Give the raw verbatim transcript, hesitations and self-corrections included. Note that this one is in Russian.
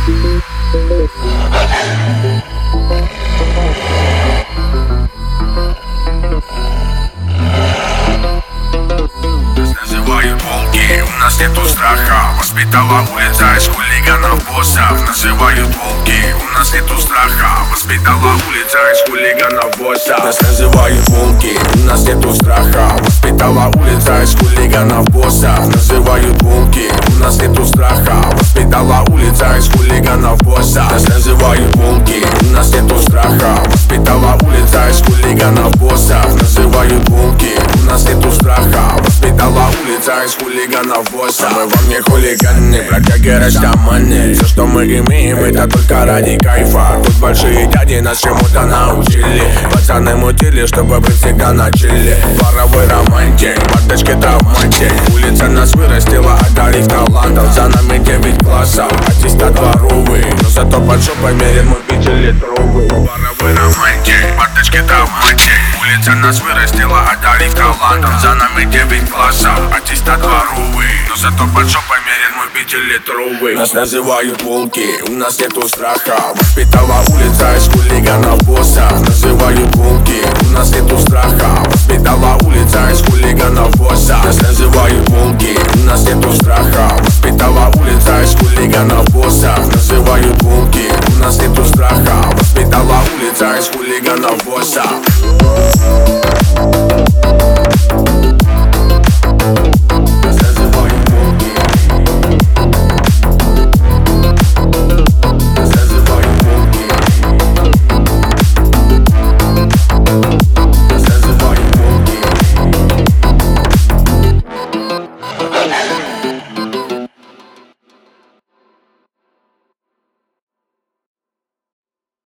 Называют волки, у нас нету страха. Воспитала улица из хулиганов боссов. Называют волки, у нас нету страха. Воспитала улица из хулиганов боссов. Нас называют волки, у нас нету страха. Воспитала улица из хулиганов боссов. Называют волки, у нас нету страха. Воспитала улица из хулиганов боссов. Нас называют волки, у нас нету страха. Воспитала улица из хулиганов боссов. Называют волки, у нас нету страха. Воспитала улица из хулиганов боссов. Мы вам не хулиганы, бродяги растаманы. Все, что мы имеем, это только ради кайфа. Тут большие дяди нас чему-то научили. Пацаны мутили, чтобы быть всегда на чиле. Воровой романтик, мордочки травматик. Улица нас вырастила, одарив талантов. За нами девять классов, аттестат воровый. Но зато под жопой мерен мы пятилитровый. Воровой романтик, мордочки травматик. Улица нас вырастила, одарив талантов. За нами девять классов, аттестат воровый. Но зато под жопой мерен мы пятилитровый. Нас называют волки, у нас нету страха. Воспитала улица из хулиганов боссов. Называют волки, у нас нету страха. Воспитала улица из хулиганов боссов. Нас называют волки, у нас нету страха. Воспитала улица из хулиганов боссов. Называют волки, у нас нету страха. Воспитала улица из хулиганов боссов.